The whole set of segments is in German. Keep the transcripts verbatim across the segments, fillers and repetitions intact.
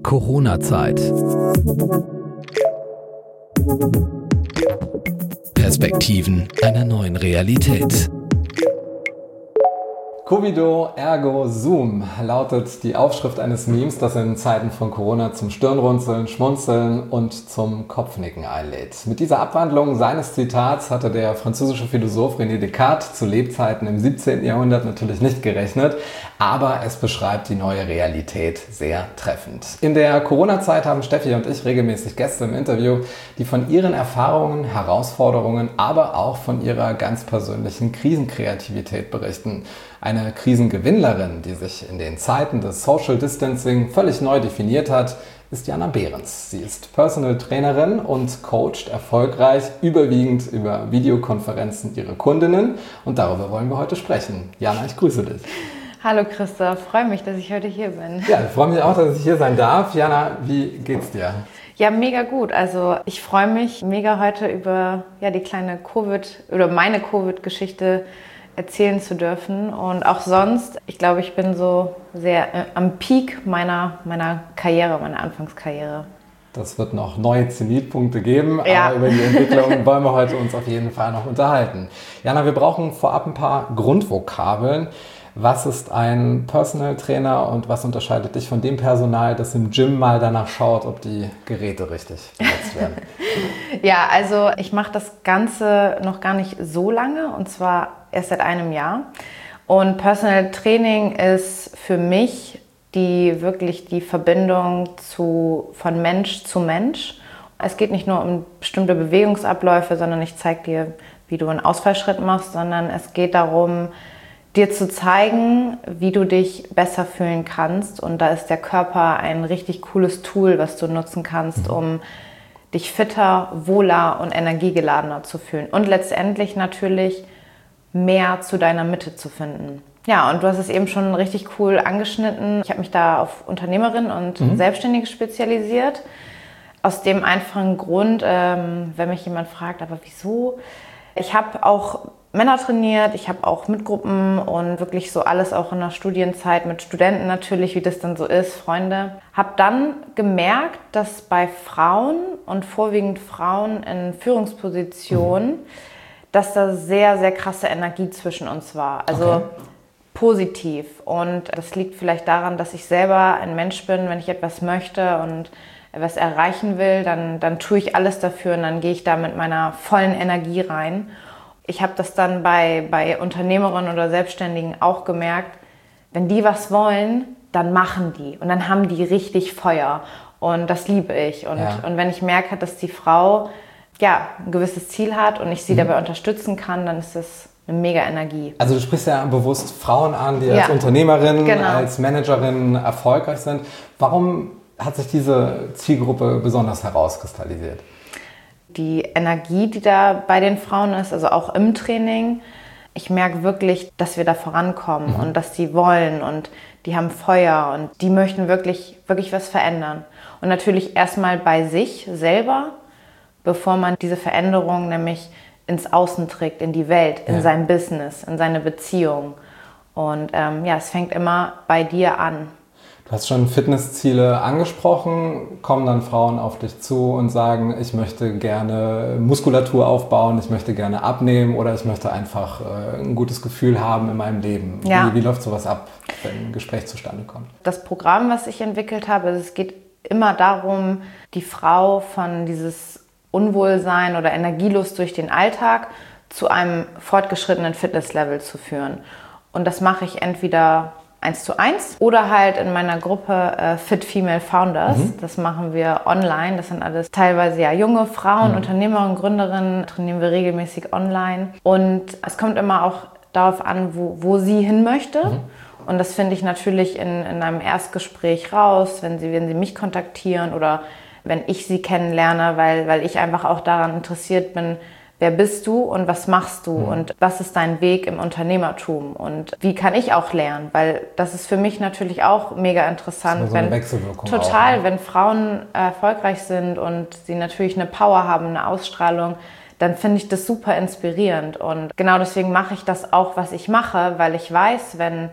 Corona-Zeit. Perspektiven einer neuen Realität. Covido ergo Zoom lautet die Aufschrift eines Memes, das in Zeiten von Corona zum Stirnrunzeln, Schmunzeln und zum Kopfnicken einlädt. Mit dieser Abwandlung seines Zitats hatte der französische Philosoph René Descartes zu Lebzeiten im siebzehnten Jahrhundert natürlich nicht gerechnet, aber es beschreibt die neue Realität sehr treffend. In der Corona-Zeit haben Steffi und ich regelmäßig Gäste im Interview, die von ihren Erfahrungen, Herausforderungen, aber auch von ihrer ganz persönlichen Krisenkreativität berichten. Eine Krisengewinnlerin, die sich in den Zeiten des Social Distancing völlig neu definiert hat, ist Jana Behrens. Sie ist Personal Trainerin und coacht erfolgreich überwiegend über Videokonferenzen ihre Kundinnen und darüber wollen wir heute sprechen. Jana, ich grüße dich. Hallo Christoph, freue mich, dass ich heute hier bin. Ja, ich freue mich auch, dass ich hier sein darf. Jana, wie geht's dir? Ja, mega gut. Also ich freue mich mega heute über ja, die kleine Covid- oder meine Covid-Geschichte erzählen zu dürfen und auch sonst, ich glaube, ich bin so sehr äh, am Peak meiner, meiner Karriere, meiner Anfangskarriere. Das wird noch neue Zenitpunkte geben, ja. Aber über die Entwicklung wollen wir heute uns auf jeden Fall noch unterhalten. Jana, wir brauchen vorab ein paar Grundvokabeln. Was ist ein Personal Trainer und was unterscheidet dich von dem Personal, das im Gym mal danach schaut, ob die Geräte richtig benutzt werden? Ja, also ich mache das Ganze noch gar nicht so lange und zwar erst seit einem Jahr. Und Personal Training ist für mich die wirklich die Verbindung zu, von Mensch zu Mensch. Es geht nicht nur um bestimmte Bewegungsabläufe, sondern ich zeige dir, wie du einen Ausfallschritt machst, sondern es geht darum, dir zu zeigen, wie du dich besser fühlen kannst. Und da ist der Körper ein richtig cooles Tool, was du nutzen kannst, um dich fitter, wohler und energiegeladener zu fühlen. Und letztendlich natürlich mehr zu deiner Mitte zu finden. Ja, und du hast es eben schon richtig cool angeschnitten. Ich habe mich da auf Unternehmerin und mhm. Selbstständige spezialisiert. Aus dem einfachen Grund, ähm, wenn mich jemand fragt, aber wieso? Ich habe auch Männer trainiert, ich habe auch mit Gruppen und wirklich so alles auch in der Studienzeit mit Studenten natürlich, wie das dann so ist, Freunde. Habe dann gemerkt, dass bei Frauen und vorwiegend Frauen in Führungspositionen, mhm. dass da sehr, sehr krasse Energie zwischen uns war. Also okay. Positiv. Und das liegt vielleicht daran, dass ich selber ein Mensch bin, wenn ich etwas möchte und etwas erreichen will, dann, dann tue ich alles dafür und dann gehe ich da mit meiner vollen Energie rein. Ich habe das dann bei, bei Unternehmerinnen oder Selbstständigen auch gemerkt, wenn die was wollen, dann machen die und dann haben die richtig Feuer und das liebe ich. Und, ja. und wenn ich merke, dass die Frau ja, ein gewisses Ziel hat und ich sie mhm. dabei unterstützen kann, dann ist das eine mega Energie. Also du sprichst ja bewusst Frauen an, die ja. als Unternehmerin, genau. als Managerin erfolgreich sind. Warum hat sich diese Zielgruppe besonders herauskristallisiert? Die Energie, die da bei den Frauen ist, also auch im Training, ich merke wirklich, dass wir da vorankommen mhm. und dass die wollen und die haben Feuer und die möchten wirklich, wirklich was verändern. Und natürlich erstmal bei sich selber, bevor man diese Veränderung nämlich ins Außen trägt, in die Welt, in ja. sein Business, in seine Beziehung. Und ähm, ja, es fängt immer bei dir an. Du hast schon Fitnessziele angesprochen. Kommen dann Frauen auf dich zu und sagen, ich möchte gerne Muskulatur aufbauen, ich möchte gerne abnehmen oder ich möchte einfach äh, ein gutes Gefühl haben in meinem Leben. Ja. Wie, wie läuft sowas ab, wenn ein Gespräch zustande kommt? Das Programm, was ich entwickelt habe, es geht immer darum, die Frau von dieses Unwohlsein oder Energielust durch den Alltag zu einem fortgeschrittenen Fitnesslevel zu führen. Und das mache ich entweder eins zu eins oder halt in meiner Gruppe äh, Fit Female Founders. Mhm. Das machen wir online. Das sind alles teilweise ja junge Frauen, mhm. Unternehmerinnen, Gründerinnen, trainieren wir regelmäßig online. Und es kommt immer auch darauf an, wo, wo sie hin möchte. Mhm. Und das finde ich natürlich in, in einem Erstgespräch raus, wenn sie, wenn sie mich kontaktieren oder wenn ich sie kennenlerne, weil, weil ich einfach auch daran interessiert bin, wer bist du und was machst du mhm. und was ist dein Weg im Unternehmertum und wie kann ich auch lernen, weil das ist für mich natürlich auch mega interessant, das ist so eine Wechselwirkung total, auch, ne? Wenn Frauen erfolgreich sind und sie natürlich eine Power haben, eine Ausstrahlung, dann finde ich das super inspirierend und genau deswegen mache ich das auch, was ich mache, weil ich weiß, wenn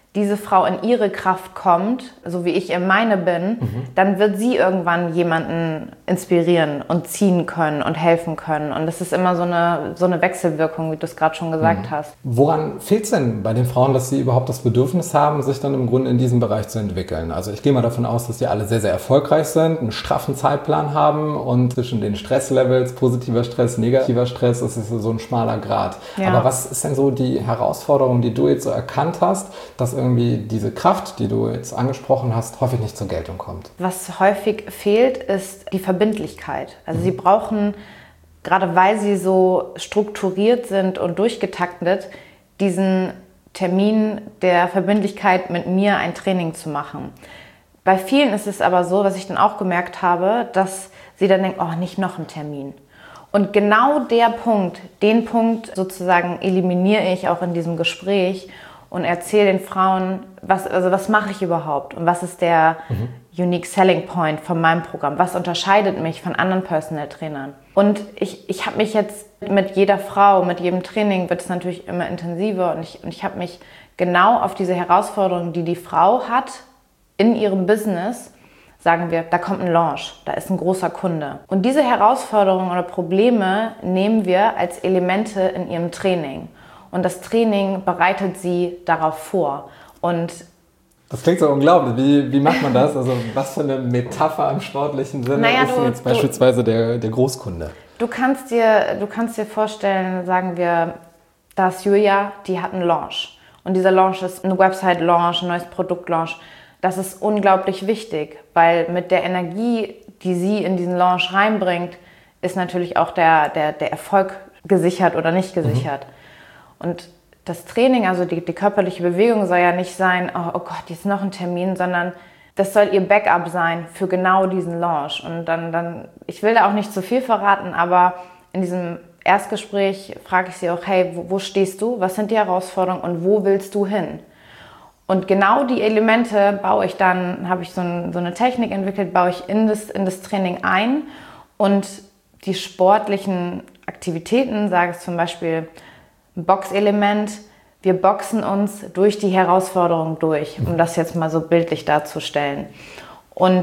diese Frau in ihre Kraft kommt, so wie ich in meine bin, mhm. dann wird sie irgendwann jemanden inspirieren und ziehen können und helfen können. Und das ist immer so eine, so eine Wechselwirkung, wie du es gerade schon gesagt mhm. hast. Woran fehlt es denn bei den Frauen, dass sie überhaupt das Bedürfnis haben, sich dann im Grunde in diesem Bereich zu entwickeln? Also ich gehe mal davon aus, dass die alle sehr, sehr erfolgreich sind, einen straffen Zeitplan haben und zwischen den Stresslevels, positiver Stress, negativer Stress, das ist so ein schmaler Grat. Ja. Aber was ist denn so die Herausforderung, die du jetzt so erkannt hast, dass irgendwie diese Kraft, die du jetzt angesprochen hast, häufig nicht zur Geltung kommt? Was häufig fehlt, ist die Verbindlichkeit. Also mhm. sie brauchen, gerade weil sie so strukturiert sind und durchgetaktet, diesen Termin der Verbindlichkeit mit mir ein Training zu machen. Bei vielen ist es aber so, was ich dann auch gemerkt habe, dass sie dann denken, oh, nicht noch ein Termin. Und genau der Punkt, den Punkt sozusagen eliminiere ich auch in diesem Gespräch und erzähle den Frauen, was, also was mache ich überhaupt und was ist der mhm. Unique Selling Point von meinem Programm, was unterscheidet mich von anderen Personal Trainern. Und ich, ich habe mich jetzt mit jeder Frau, mit jedem Training wird es natürlich immer intensiver und ich, und ich habe mich genau auf diese Herausforderung, die die Frau hat in ihrem Business, sagen wir, da kommt ein Launch, da ist ein großer Kunde. Und diese Herausforderungen oder Probleme nehmen wir als Elemente in ihrem Training. Und das Training bereitet sie darauf vor. Und das klingt so unglaublich. Wie, wie macht man das? Also was für eine Metapher im sportlichen Sinne naja, ist du, jetzt beispielsweise du, der, der Großkunde? Du kannst, dir, du kannst dir vorstellen, sagen wir, da ist Julia, die hat einen Launch. Und dieser Launch ist ein Website-Launch, ein neues Produkt-Launch. Das ist unglaublich wichtig, weil mit der Energie, die sie in diesen Launch reinbringt, ist natürlich auch der, der, der Erfolg gesichert oder nicht gesichert. Mhm. Und das Training, also die, die körperliche Bewegung soll ja nicht sein, oh, oh Gott, jetzt noch ein Termin, sondern das soll ihr Backup sein für genau diesen Launch. Und dann, dann, ich will da auch nicht zu viel verraten, aber in diesem Erstgespräch frage ich sie auch, hey, wo, wo stehst du, was sind die Herausforderungen und wo willst du hin? Und genau die Elemente baue ich dann, habe ich so, ein, so eine Technik entwickelt, baue ich in das, in das Training ein und die sportlichen Aktivitäten, sage ich zum Beispiel, ein Boxelement, wir boxen uns durch die Herausforderung durch, um das jetzt mal so bildlich darzustellen. Und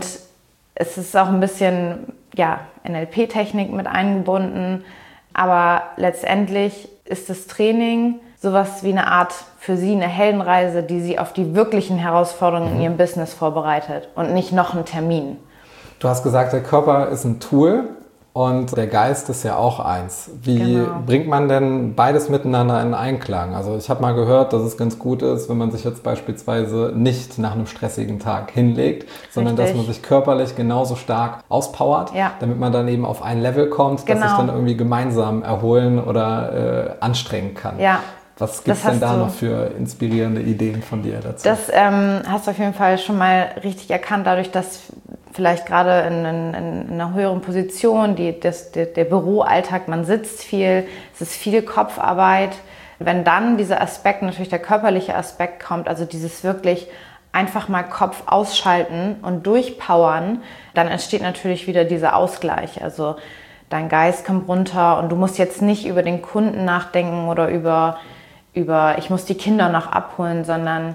es ist auch ein bisschen ja, N L P-Technik mit eingebunden, aber letztendlich ist das Training sowas wie eine Art für sie eine Heldenreise, die sie auf die wirklichen Herausforderungen in ihrem Business vorbereitet und nicht noch ein Termin. Du hast gesagt, der Körper ist ein Tool. Und der Geist ist ja auch eins. Wie genau. bringt man denn beides miteinander in Einklang? Also ich habe mal gehört, dass es ganz gut ist, wenn man sich jetzt beispielsweise nicht nach einem stressigen Tag hinlegt, sondern Richtig. dass man sich körperlich genauso stark auspowert, ja. damit man dann eben auf ein Level kommt, genau. das sich dann irgendwie gemeinsam erholen oder äh, anstrengen kann. Ja. Was gibt es denn da du. noch für inspirierende Ideen von dir dazu? Das ähm, hast du auf jeden Fall schon mal richtig erkannt, dadurch, dass vielleicht gerade in, in, in einer höheren Position, die, das, der, der Büroalltag, man sitzt viel, es ist viel Kopfarbeit. Wenn dann dieser Aspekt, natürlich der körperliche Aspekt kommt, also dieses wirklich einfach mal Kopf ausschalten und durchpowern, dann entsteht natürlich wieder dieser Ausgleich. Also dein Geist kommt runter und du musst jetzt nicht über den Kunden nachdenken oder über, über ich muss die Kinder noch abholen, sondern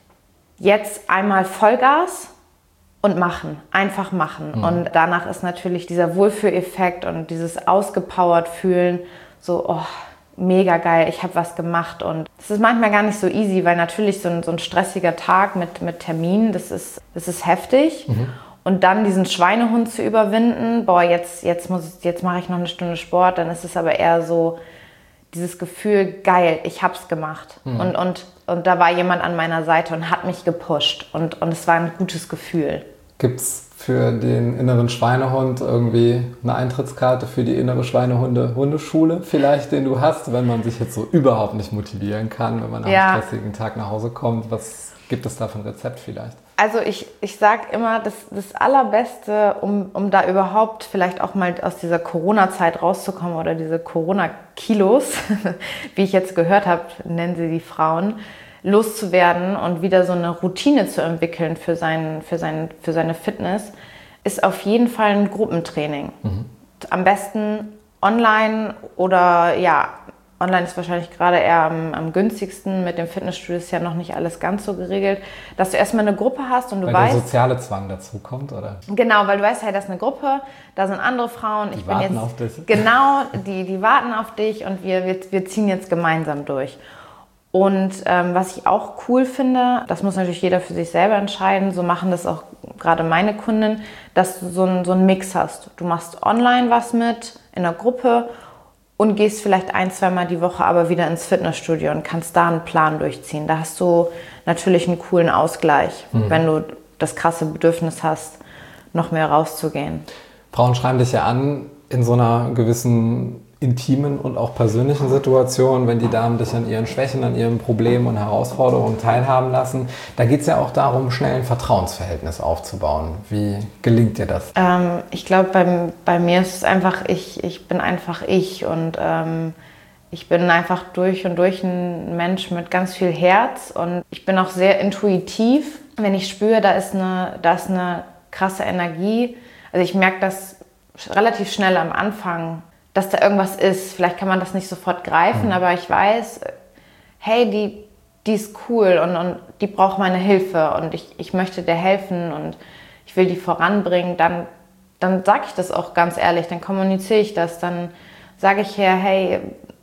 jetzt einmal Vollgas und machen, einfach machen. Mhm. Und danach ist natürlich dieser Wohlfühleffekt und dieses ausgepowert fühlen so, oh, mega geil, ich habe was gemacht. Und es ist manchmal gar nicht so easy, weil natürlich so ein, so ein stressiger Tag mit, mit Terminen, das ist, das ist heftig. Mhm. Und dann diesen Schweinehund zu überwinden, boah, jetzt, jetzt, muss, jetzt mache ich noch eine Stunde Sport, dann ist es aber eher so dieses Gefühl, geil, ich hab's gemacht. Mhm. Und, und, und da war jemand an meiner Seite und hat mich gepusht. Und, und es war ein gutes Gefühl. Gibt es für den inneren Schweinehund irgendwie eine Eintrittskarte für die innere Schweinehunde-Hundeschule vielleicht, den du hast, wenn man sich jetzt so überhaupt nicht motivieren kann, wenn man nach ja. einem stressigen Tag nach Hause kommt? Was gibt es da für ein Rezept vielleicht? Also ich, ich sage immer, das, das Allerbeste, um, um da überhaupt vielleicht auch mal aus dieser Corona-Zeit rauszukommen oder diese Corona-Kilos, wie ich jetzt gehört habe, nennen sie die Frauen, loszuwerden und wieder so eine Routine zu entwickeln für, sein, für, sein, für seine Fitness, ist auf jeden Fall ein Gruppentraining. Mhm. Am besten online oder ja, online ist wahrscheinlich gerade eher am, am günstigsten. Mit dem Fitnessstudio ist ja noch nicht alles ganz so geregelt, dass du erstmal eine Gruppe hast und du weil weißt... Weil der soziale Zwang dazu kommt, oder? Genau, weil du weißt, hey, das ist eine Gruppe, da sind andere Frauen. Die ich bin warten jetzt, auf dich. Genau, die, die warten auf dich und wir, wir, wir ziehen jetzt gemeinsam durch. Und ähm, was ich auch cool finde, das muss natürlich jeder für sich selber entscheiden, so machen das auch gerade meine Kunden, dass du so einen so einen Mix hast. Du machst online was mit, in der Gruppe und gehst vielleicht ein, zweimal die Woche aber wieder ins Fitnessstudio und kannst da einen Plan durchziehen. Da hast du natürlich einen coolen Ausgleich, mhm. wenn du das krasse Bedürfnis hast, noch mehr rauszugehen. Frauen schreiben dich ja an in so einer gewissen intimen und auch persönlichen Situationen, wenn die Damen dich an ihren Schwächen, an ihren Problemen und Herausforderungen teilhaben lassen. Da geht es ja auch darum, schnell ein Vertrauensverhältnis aufzubauen. Wie gelingt dir das? Ähm, ich glaube, bei, bei mir ist es einfach, ich, ich bin einfach ich und ähm, ich bin einfach durch und durch ein Mensch mit ganz viel Herz und ich bin auch sehr intuitiv. Wenn ich spüre, da ist eine, da ist eine krasse Energie, also ich merke das relativ schnell am Anfang, dass da irgendwas ist. Vielleicht kann man das nicht sofort greifen, mhm. aber ich weiß, hey, die, die ist cool und, und die braucht meine Hilfe und ich, ich möchte der helfen und ich will die voranbringen, dann, dann sage ich das auch ganz ehrlich, dann kommuniziere ich das, dann sage ich her, hey,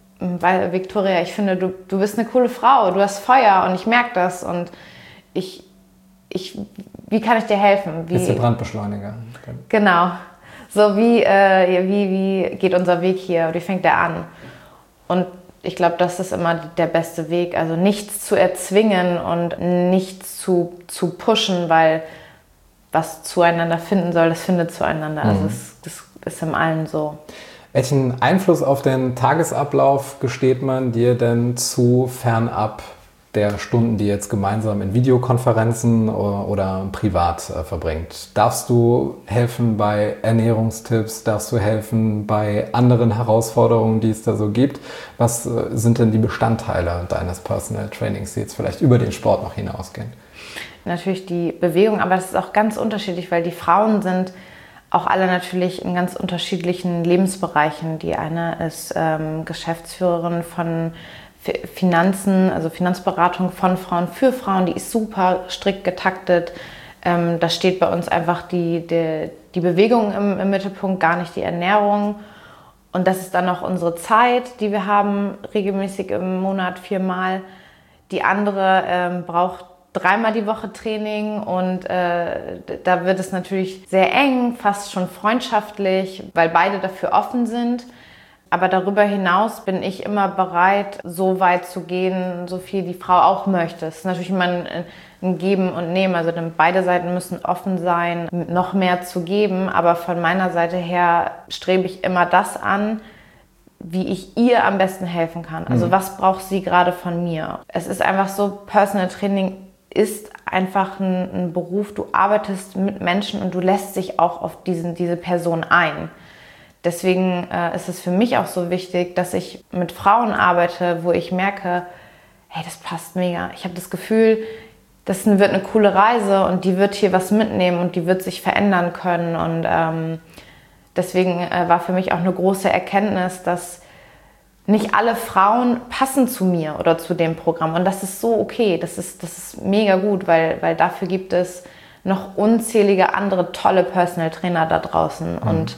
weil Victoria, ich finde, du, du bist eine coole Frau, du hast Feuer und ich merke das und ich, ich, wie kann ich dir helfen? Wie, bist du Brandbeschleuniger? Genau. So wie, äh, wie, wie geht unser Weg hier, wie fängt der an? Und ich glaube, das ist immer der beste Weg, also nichts zu erzwingen und nichts zu, zu pushen, weil was zueinander finden soll, das findet zueinander. Mhm. Also es, das ist im Allen so. Welchen Einfluss auf den Tagesablauf gesteht man dir denn zu fernab der Stunden, die jetzt gemeinsam in Videokonferenzen oder, oder privat äh, verbringt? Darfst du helfen bei Ernährungstipps? Darfst du helfen bei anderen Herausforderungen, die es da so gibt? Was äh, sind denn die Bestandteile deines Personal Trainings, die jetzt vielleicht über den Sport noch hinausgehen? Natürlich die Bewegung, aber es ist auch ganz unterschiedlich, weil die Frauen sind auch alle natürlich in ganz unterschiedlichen Lebensbereichen. Die eine ist ähm, Geschäftsführerin von Finanzen, also Finanzberatung von Frauen für Frauen, die ist super strikt getaktet. Ähm, da steht bei uns einfach die, die, die Bewegung im, im Mittelpunkt, gar nicht die Ernährung. Und das ist dann auch unsere Zeit, die wir haben, regelmäßig im Monat viermal. Die andere ähm, braucht dreimal die Woche Training und äh, da wird es natürlich sehr eng, fast schon freundschaftlich, weil beide dafür offen sind. Aber darüber hinaus bin ich immer bereit, so weit zu gehen, so viel die Frau auch möchte. Es ist natürlich immer ein, ein Geben und Nehmen. Also beide Seiten müssen offen sein, noch mehr zu geben. Aber von meiner Seite her strebe ich immer das an, wie ich ihr am besten helfen kann. Also mhm. was braucht sie gerade von mir? Es ist einfach so, Personal Training ist einfach ein, ein Beruf. Du arbeitest mit Menschen und du lässt dich auch auf diesen, diese Person ein. Deswegen äh, ist es für mich auch so wichtig, dass ich mit Frauen arbeite, wo ich merke, hey, das passt mega. Ich habe das Gefühl, das wird eine coole Reise und die wird hier was mitnehmen und die wird sich verändern können. Und ähm, deswegen äh, war für mich auch eine große Erkenntnis, dass nicht alle Frauen passen zu mir oder zu dem Programm. Und das ist so okay, das ist, das ist mega gut, weil, weil dafür gibt es noch unzählige andere tolle Personal Trainer da draußen. Mhm. Und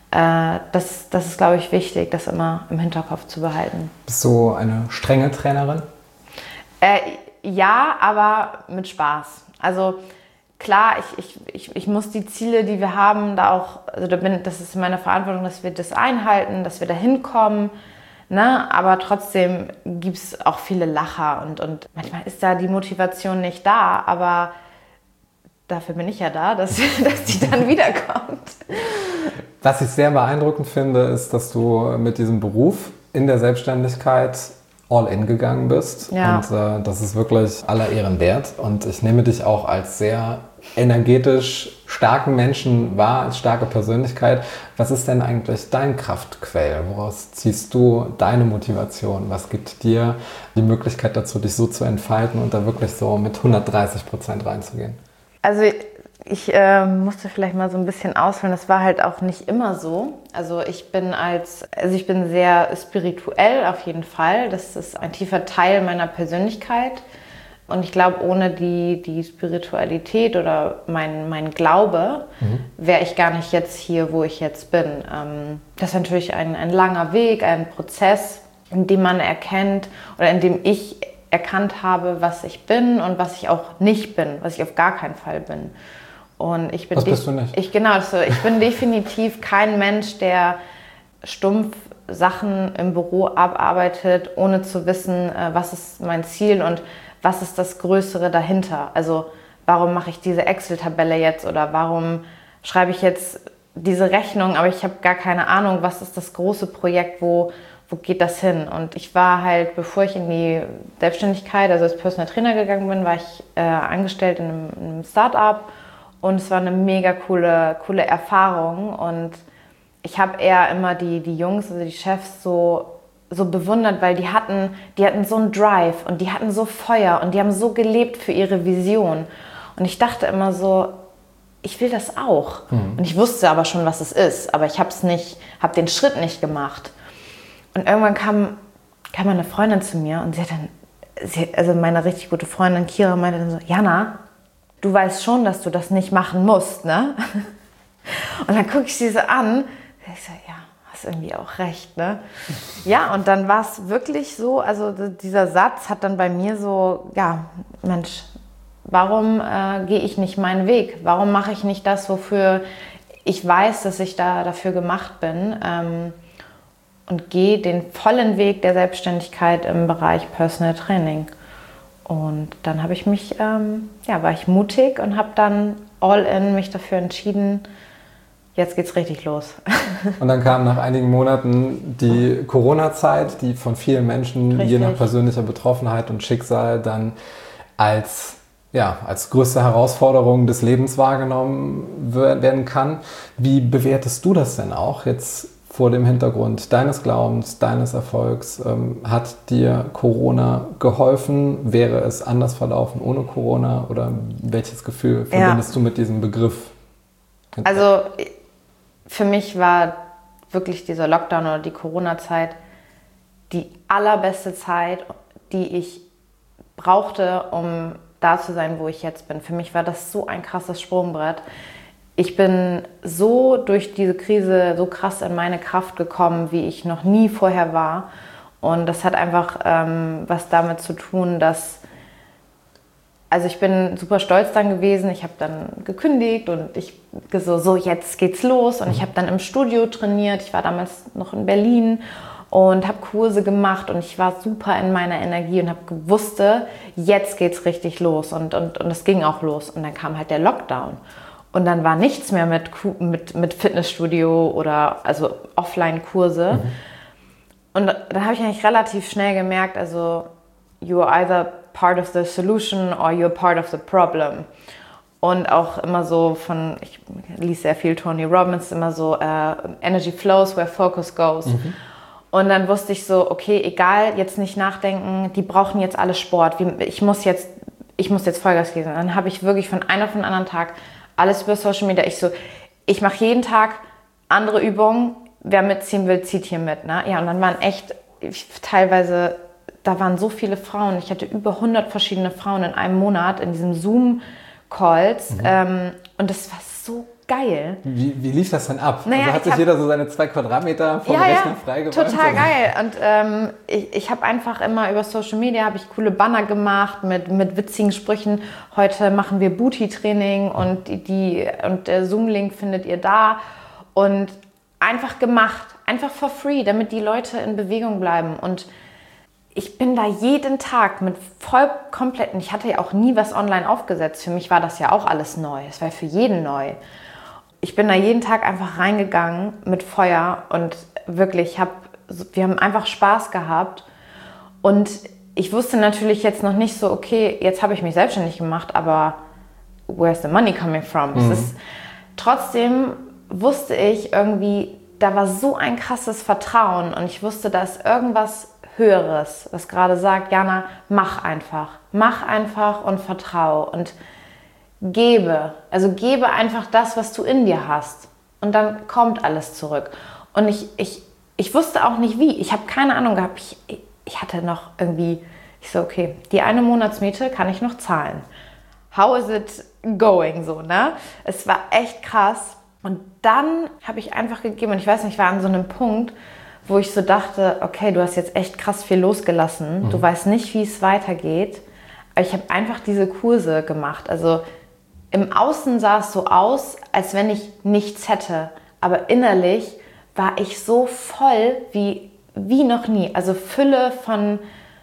Das, das ist, glaube ich, wichtig, das immer im Hinterkopf zu behalten. Bist du eine strenge Trainerin? Äh, ja, aber mit Spaß. Also klar, ich, ich, ich, ich muss die Ziele, die wir haben, da auch, also da bin, das ist meine Verantwortung, dass wir das einhalten, dass wir da hinkommen. Ne? Aber trotzdem gibt es auch viele Lacher und, und manchmal ist da die Motivation nicht da, aber dafür bin ich ja da, dass, dass die dann wiederkommt. Was ich sehr beeindruckend finde, ist, dass du mit diesem Beruf in der Selbstständigkeit all in gegangen bist. Ja. Und äh, das ist wirklich aller Ehren wert. Und ich nehme dich auch als sehr energetisch starken Menschen wahr, als starke Persönlichkeit. Was ist denn eigentlich dein Kraftquell? Woraus ziehst du deine Motivation? Was gibt dir die Möglichkeit dazu, dich so zu entfalten und da wirklich so mit hundertdreißig Prozent reinzugehen? Also Ich äh, musste vielleicht mal so ein bisschen ausholen. Das war halt auch nicht immer so. Also ich bin als, also ich bin sehr spirituell auf jeden Fall. Das ist ein tiefer Teil meiner Persönlichkeit. Und ich glaube, ohne die, die Spiritualität oder mein, mein Glaube mhm. wäre ich gar nicht jetzt hier, wo ich jetzt bin. Ähm, das ist natürlich ein, ein langer Weg, ein Prozess, in dem man erkennt oder in dem ich erkannt habe, was ich bin und was ich auch nicht bin, was ich auf gar keinen Fall bin. Und ich bin was bist du nicht? Ich, genau, so, ich bin definitiv kein Mensch, der stumpf Sachen im Büro abarbeitet, ohne zu wissen, was ist mein Ziel und was ist das Größere dahinter. Also warum mache ich diese Excel-Tabelle jetzt oder warum schreibe ich jetzt diese Rechnung, aber ich habe gar keine Ahnung, was ist das große Projekt, wo, wo geht das hin? Und ich war halt, bevor ich in die Selbstständigkeit, also als Personal Trainer gegangen bin, war ich äh, angestellt in einem, in einem Start-up. Und es war eine mega coole, coole Erfahrung. Und ich habe eher immer die, die Jungs, also die Chefs, so, so bewundert, weil die hatten, die hatten so einen Drive und die hatten so Feuer und die haben so gelebt für ihre Vision. Und ich dachte immer so, ich will das auch. Mhm. Und ich wusste aber schon, was es ist. Aber ich habe es nicht, habe den Schritt nicht gemacht. Und irgendwann kam, kam eine Freundin zu mir und sie hat dann, sie, also meine richtig gute Freundin Kira meinte dann so, Jana, du weißt schon, dass du das nicht machen musst, ne? Und dann gucke ich sie so an. Ich so, ja, hast irgendwie auch recht, ne? Ja, und dann war es wirklich so, also dieser Satz hat dann bei mir so, ja, Mensch, warum äh, gehe ich nicht meinen Weg? Warum mache ich nicht das, wofür ich weiß, dass ich da dafür gemacht bin? Ähm, und gehe den vollen Weg der Selbstständigkeit im Bereich Personal Training. Und dann habe ich mich, ähm, ja, war ich mutig und habe dann all in mich dafür entschieden, jetzt geht's richtig los. Und dann kam nach einigen Monaten die Corona-Zeit, die von vielen Menschen, richtig, je nach persönlicher Betroffenheit und Schicksal, dann als, ja, als größte Herausforderung des Lebens wahrgenommen werden kann. Wie bewertest du das denn auch jetzt vor dem Hintergrund deines Glaubens, deines Erfolgs? Ähm, hat dir Corona geholfen? Wäre es anders verlaufen ohne Corona? Oder welches Gefühl verbindest ja. du mit diesem Begriff? Also für mich war wirklich dieser Lockdown oder die Corona-Zeit die allerbeste Zeit, die ich brauchte, um da zu sein, wo ich jetzt bin. Für mich war das so ein krasses Sprungbrett. Ich bin so durch diese Krise so krass in meine Kraft gekommen, wie ich noch nie vorher war. Und das hat einfach ähm, was damit zu tun, dass, also ich bin super stolz dann gewesen. Ich habe dann gekündigt und ich so, so jetzt geht's los. Und ich habe dann im Studio trainiert. Ich war damals noch in Berlin und habe Kurse gemacht und ich war super in meiner Energie und habe gewusst, jetzt geht's richtig los. Und, und, und es ging auch los. Und dann kam halt der Lockdown. Und dann war nichts mehr mit, mit, mit Fitnessstudio oder also Offline-Kurse. Mhm. Und dann habe ich eigentlich relativ schnell gemerkt, also you are either part of the solution or you're part of the problem. Und auch immer so von, ich liess sehr viel Tony Robbins, immer so uh, Energy flows where focus goes. Mhm. Und dann wusste ich so, okay, egal, jetzt nicht nachdenken, die brauchen jetzt alle Sport. Ich muss jetzt, ich muss jetzt Vollgas geben. Und dann habe ich wirklich von einem auf den anderen Tag alles über Social Media. Ich so, ich mache jeden Tag andere Übungen. Wer mitziehen will, zieht hier mit. Ne? Ja, und dann waren echt ich, teilweise, da waren so viele Frauen. Ich hatte über hundert verschiedene Frauen in einem Monat in diesem Zoom-Calls. Mhm. Ähm, und das war so geil. Wie, wie lief das denn ab? Naja, also hat sich hab, jeder so seine zwei Quadratmeter vom ja, Rechner ja, freigeräumt? Total geil. Und ähm, ich, ich habe einfach immer über Social Media habe ich coole Banner gemacht mit, mit witzigen Sprüchen. Heute machen wir Booty-Training und, die, die, und der Zoom-Link findet ihr da. Und einfach gemacht, einfach for free, damit die Leute in Bewegung bleiben. Und ich bin da jeden Tag mit voll kompletten, ich hatte ja auch nie was online aufgesetzt. Für mich war das ja auch alles neu. Es war für jeden neu. Ich bin da jeden Tag einfach reingegangen mit Feuer und wirklich, ich hab, wir haben einfach Spaß gehabt. Und ich wusste natürlich jetzt noch nicht so, okay, jetzt habe ich mich selbstständig gemacht, aber where's the money coming from? Mhm. Es ist, trotzdem wusste ich irgendwie, da war so ein krasses Vertrauen und ich wusste, da ist irgendwas Höheres, was gerade sagt, Jana, mach einfach. Mach einfach und vertrau. Und gebe. Also gebe einfach das, was du in dir hast. Und dann kommt alles zurück. Und ich, ich, ich wusste auch nicht wie. Ich habe keine Ahnung gehabt. Ich, ich hatte noch irgendwie, ich so, okay, die eine Monatsmiete kann ich noch zahlen. How is it going? So, ne? Es war echt krass. Und dann habe ich einfach gegeben. Und ich weiß nicht, ich war an so einem Punkt, wo ich so dachte, okay, du hast jetzt echt krass viel losgelassen. Mhm. Du weißt nicht, wie es weitergeht. Aber ich habe einfach diese Kurse gemacht. Also im Außen sah es so aus, als wenn ich nichts hätte. Aber innerlich war ich so voll wie, wie noch nie. Also Fülle von,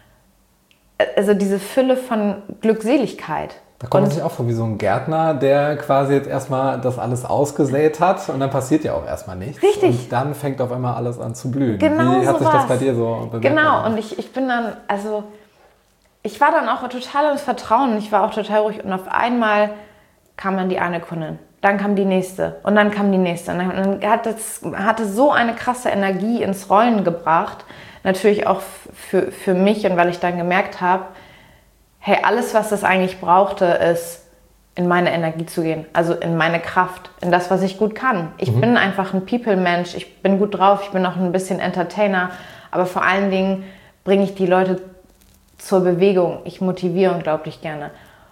also diese Fülle von Glückseligkeit. Da kommt man sich auch vor wie so ein Gärtner, der quasi jetzt erstmal das alles ausgesät hat und dann passiert ja auch erstmal nichts. Richtig. Und dann fängt auf einmal alles an zu blühen. Genau Wie hat so sich das war's. bei dir so bewegt? Genau, und ich, ich bin dann, also ich war dann auch total ins Vertrauen. Ich war auch total ruhig und auf einmal kam dann die eine Kundin. Dann kam die nächste und dann kam die nächste. Und dann hat es hatte so eine krasse Energie ins Rollen gebracht. Natürlich auch für, für mich und weil ich dann gemerkt habe, hey, alles, was das eigentlich brauchte, ist, in meine Energie zu gehen. Also in meine Kraft, in das, was ich gut kann. Ich mhm. bin einfach ein People-Mensch. Ich bin gut drauf. Ich bin auch ein bisschen Entertainer. Aber vor allen Dingen bringe ich die Leute zur Bewegung. Ich motiviere unglaublich gerne.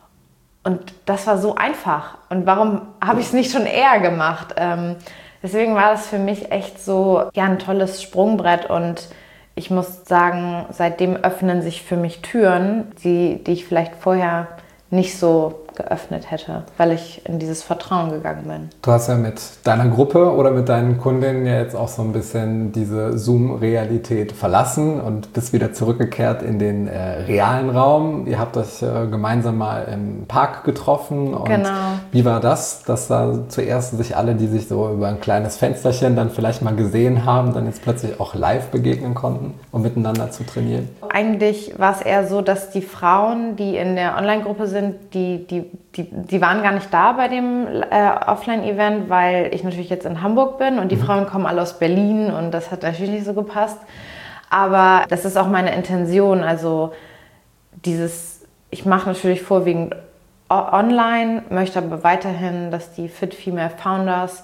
Und das war so einfach. Und warum habe ich es nicht schon eher gemacht? Ähm, deswegen war das für mich echt so ja, ein tolles Sprungbrett. Und ich muss sagen, seitdem öffnen sich für mich Türen, die, die ich vielleicht vorher nicht so geöffnet hätte, weil ich in dieses Vertrauen gegangen bin. Du hast ja mit deiner Gruppe oder mit deinen Kundinnen ja jetzt auch so ein bisschen diese Zoom-Realität verlassen und bist wieder zurückgekehrt in den äh, realen Raum. Ihr habt euch äh, gemeinsam mal im Park getroffen. Und genau. Wie war das, dass da zuerst sich alle, die sich so über ein kleines Fensterchen dann vielleicht mal gesehen haben, dann jetzt plötzlich auch live begegnen konnten, um miteinander zu trainieren? Eigentlich war es eher so, dass die Frauen, die in der Online-Gruppe sind, die, die Die, die waren gar nicht da bei dem äh, Offline-Event, weil ich natürlich jetzt in Hamburg bin und die mhm. Frauen kommen alle aus Berlin und das hat natürlich nicht so gepasst. Aber das ist auch meine Intention. Also dieses, ich mache natürlich vorwiegend online, möchte aber weiterhin, dass die Fit Female Founders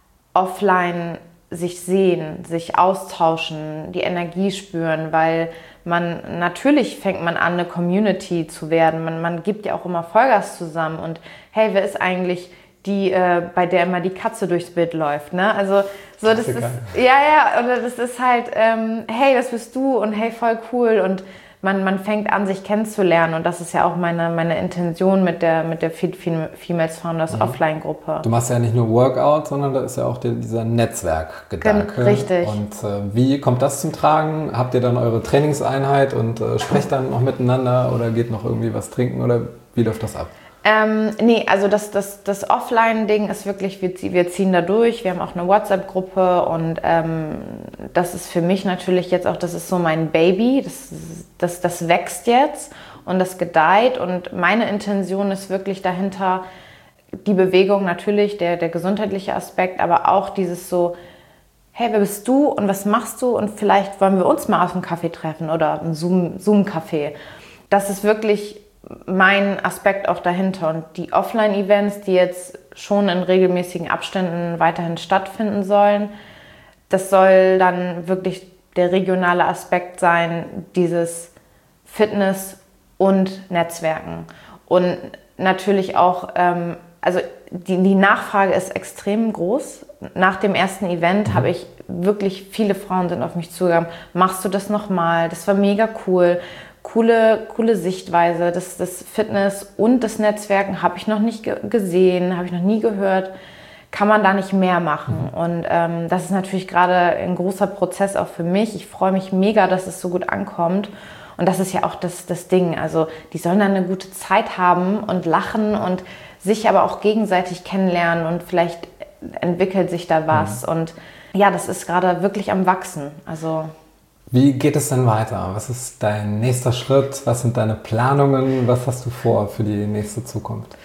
offline sich sehen, sich austauschen, die Energie spüren, weil man, natürlich fängt man an, eine Community zu werden. Man, man gibt ja auch immer Vollgas zusammen und hey, wer ist eigentlich die, äh, bei der immer die Katze durchs Bild läuft, ne? Also so, das ist, ja, ja, oder das ist halt, ähm, hey, das bist du und hey, voll cool und man, man fängt an, sich kennenzulernen und das ist ja auch meine, meine Intention mit der, mit der Fit Females Founders mhm. Offline-Gruppe. Du machst ja nicht nur Workout, sondern da ist ja auch der, dieser Netzwerkgedanke. Richtig. Und äh, wie kommt das zum Tragen? Habt ihr dann eure Trainingseinheit und äh, sprecht dann noch miteinander oder geht noch irgendwie was trinken oder wie läuft das ab? Ähm, nee, also das, das, das Offline-Ding ist wirklich, wir, wir ziehen da durch, wir haben auch eine WhatsApp-Gruppe und ähm, das ist für mich natürlich jetzt auch, das ist so mein Baby, das, das, das wächst jetzt und das gedeiht und meine Intention ist wirklich dahinter, die Bewegung natürlich, der, der gesundheitliche Aspekt, aber auch dieses so, hey, wer bist du und was machst du und vielleicht wollen wir uns mal auf einen Kaffee treffen oder einen Zoom, Zoom-Café. Das ist wirklich mein Aspekt auch dahinter und die Offline-Events, die jetzt schon in regelmäßigen Abständen weiterhin stattfinden sollen, das soll dann wirklich der regionale Aspekt sein, dieses Fitness und Netzwerken und natürlich auch, ähm, also die, die Nachfrage ist extrem groß. Nach dem ersten Event mhm. habe ich wirklich, viele Frauen sind auf mich zugegangen, machst du das nochmal, das war mega cool. Coole, coole Sichtweise, das, das Fitness und das Netzwerken habe ich noch nicht ge- gesehen, habe ich noch nie gehört. Kann man da nicht mehr machen? Mhm. Und ähm, das ist natürlich gerade ein großer Prozess auch für mich. Ich freue mich mega, dass es so gut ankommt. Und das ist ja auch das, das Ding. Also die sollen dann eine gute Zeit haben und lachen und sich aber auch gegenseitig kennenlernen und vielleicht entwickelt sich da was. Mhm. Und ja, das ist gerade wirklich am Wachsen. Also wie geht es denn weiter? Was ist dein nächster Schritt? Was sind deine Planungen? Was hast du vor für die nächste Zukunft?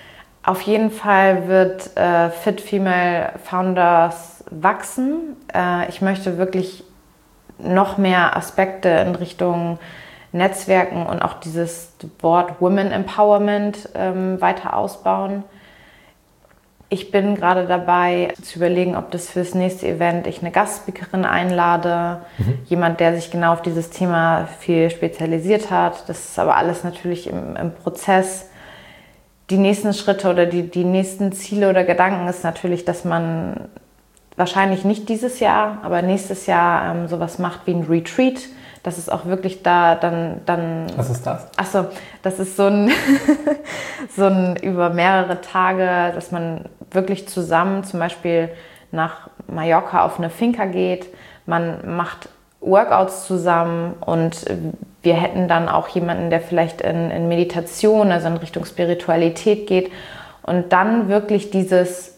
Auf jeden Fall wird äh, Fit Female Founders wachsen. Äh, ich möchte wirklich noch mehr Aspekte in Richtung Netzwerken und auch dieses Wort Women Empowerment ähm, weiter ausbauen. Ich bin gerade dabei zu überlegen, ob das fürs nächste Event ich eine Gastspeakerin einlade, mhm. jemand, der sich genau auf dieses Thema viel spezialisiert hat. Das ist aber alles natürlich im, im Prozess. Die nächsten Schritte oder die, die nächsten Ziele oder Gedanken ist natürlich, dass man wahrscheinlich nicht dieses Jahr, aber nächstes Jahr ähm, sowas macht wie ein Retreat. Das ist auch wirklich da dann... dann Was ist das? Achso, das ist so ein, so ein über mehrere Tage, dass man wirklich zusammen zum Beispiel nach Mallorca auf eine Finca geht. Man macht Workouts zusammen und wir hätten dann auch jemanden, der vielleicht in, in Meditation, also in Richtung Spiritualität geht. Und dann wirklich dieses,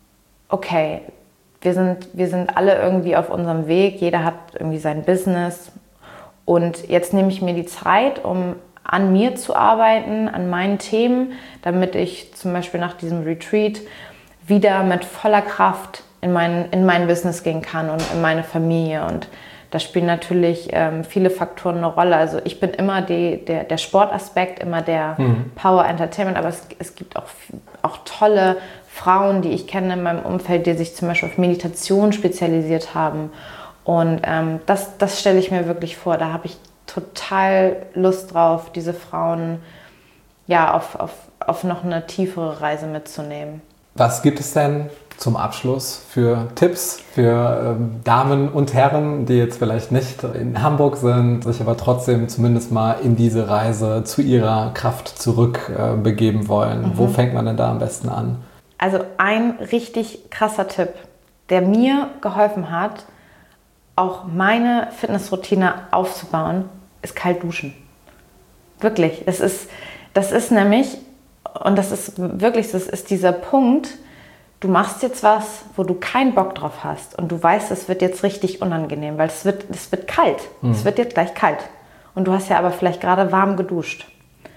okay, wir sind, wir sind alle irgendwie auf unserem Weg, jeder hat irgendwie sein Business. Und jetzt nehme ich mir die Zeit, um an mir zu arbeiten, an meinen Themen, damit ich zum Beispiel nach diesem Retreat wieder mit voller Kraft in mein, in mein Business gehen kann und in meine Familie. Und da spielen natürlich ähm, viele Faktoren eine Rolle. Also ich bin immer die, der, der Sportaspekt, immer der mhm. Power Entertainment, aber es, es gibt auch, auch tolle Frauen, die ich kenne in meinem Umfeld, die sich zum Beispiel auf Meditation spezialisiert haben. Und ähm, das, das stelle ich mir wirklich vor. Da habe ich total Lust drauf, diese Frauen ja, auf, auf, auf noch eine tiefere Reise mitzunehmen. Was gibt es denn zum Abschluss für Tipps für ähm, Damen und Herren, die jetzt vielleicht nicht in Hamburg sind, sich aber trotzdem zumindest mal in diese Reise zu ihrer Kraft zurück äh, begeben wollen? Mhm. Wo fängt man denn da am besten an? Also ein richtig krasser Tipp, der mir geholfen hat, auch meine Fitnessroutine aufzubauen, ist kalt duschen. Wirklich. Es ist, das ist nämlich, und das ist wirklich, das ist dieser Punkt, du machst jetzt was, wo du keinen Bock drauf hast und du weißt, es wird jetzt richtig unangenehm, weil es wird, es wird kalt. Mhm. Es wird jetzt gleich kalt. Und du hast ja aber vielleicht gerade warm geduscht.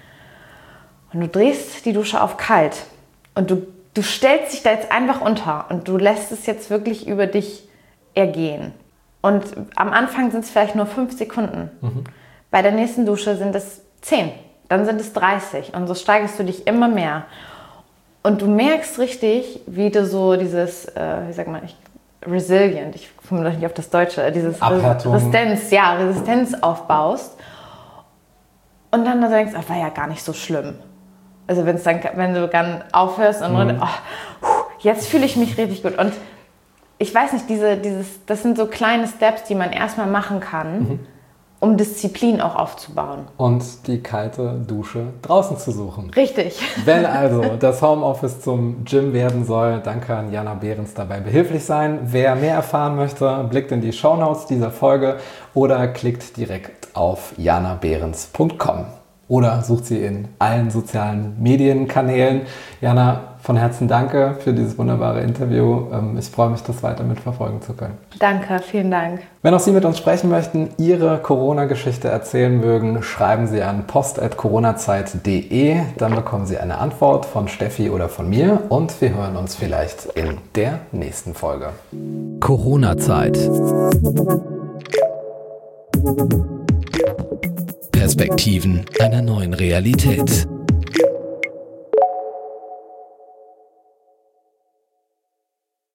Und du drehst die Dusche auf kalt und du, du stellst dich da jetzt einfach unter und du lässt es jetzt wirklich über dich ergehen. Und am Anfang sind es vielleicht nur fünf Sekunden. Mhm. Bei der nächsten Dusche sind es zehn, dann sind es dreißig und so steigerst du dich immer mehr. Und du merkst richtig, wie du so dieses, äh, wie sagt man, ich, resilient, ich komme doch nicht auf das Deutsche, dieses Abhärtung. Resistenz, ja, Resistenz aufbaust. Und dann denkst du, ach, war ja gar nicht so schlimm. Also wenn's dann, wenn du dann aufhörst und mhm. oh, jetzt fühle ich mich richtig gut. Und ich weiß nicht, diese, dieses, das sind so kleine Steps, die man erstmal machen kann, mhm. um Disziplin auch aufzubauen. Und die kalte Dusche draußen zu suchen. Richtig. Wenn also das Homeoffice zum Gym werden soll, dann kann Jana Behrens dabei behilflich sein. Wer mehr erfahren möchte, blickt in die Shownotes dieser Folge oder klickt direkt auf jana behrens punkt com oder sucht sie in allen sozialen Medienkanälen. Jana, von Herzen danke für dieses wunderbare Interview. Ich freue mich, das weiter mitverfolgen zu können. Danke, vielen Dank. Wenn auch Sie mit uns sprechen möchten, Ihre Corona-Geschichte erzählen mögen, schreiben Sie an post at coronazeit punkt de. Dann bekommen Sie eine Antwort von Steffi oder von mir und wir hören uns vielleicht in der nächsten Folge. Corona-Zeit. Perspektiven einer neuen Realität.